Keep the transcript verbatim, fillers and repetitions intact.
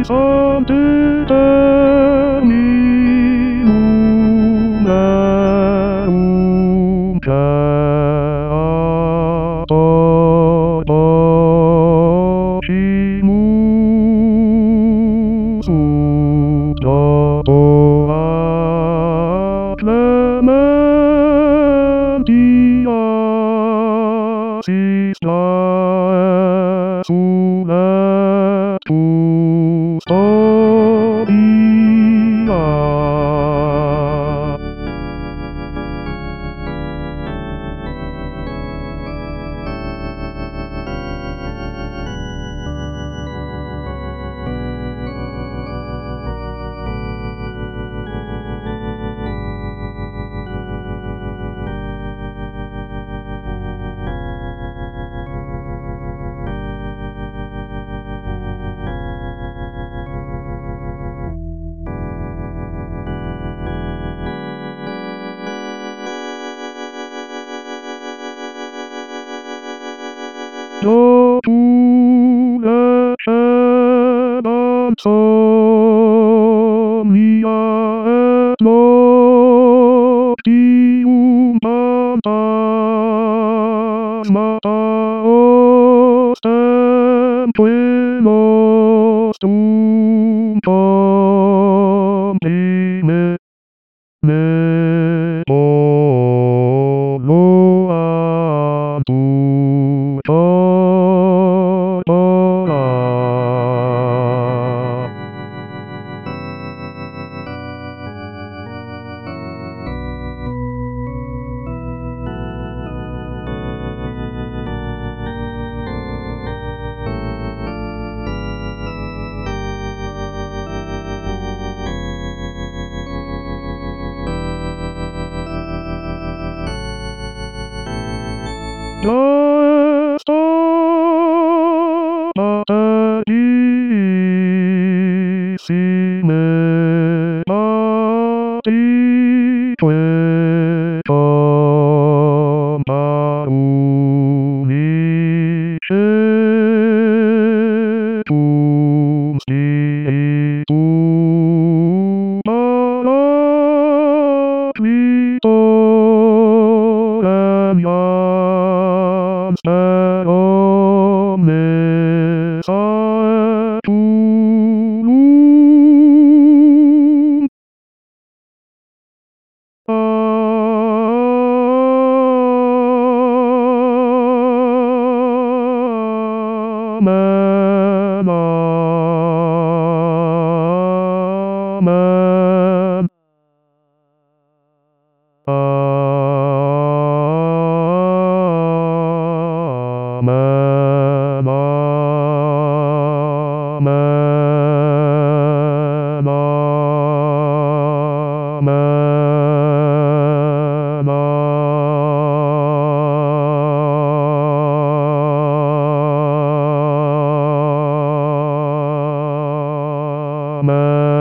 something tell me una un capo ci musu dopo a Clementia si sta sulla custodia. Dopo la mia et noctium phantasmata ostemque nostrum comptime me voloantur corpora. Resta materissime patrique comparulicetum spiritum paraclitorem iam sperom me saeculum. Amen. Amen. Amen. Amen. Amen. Amen.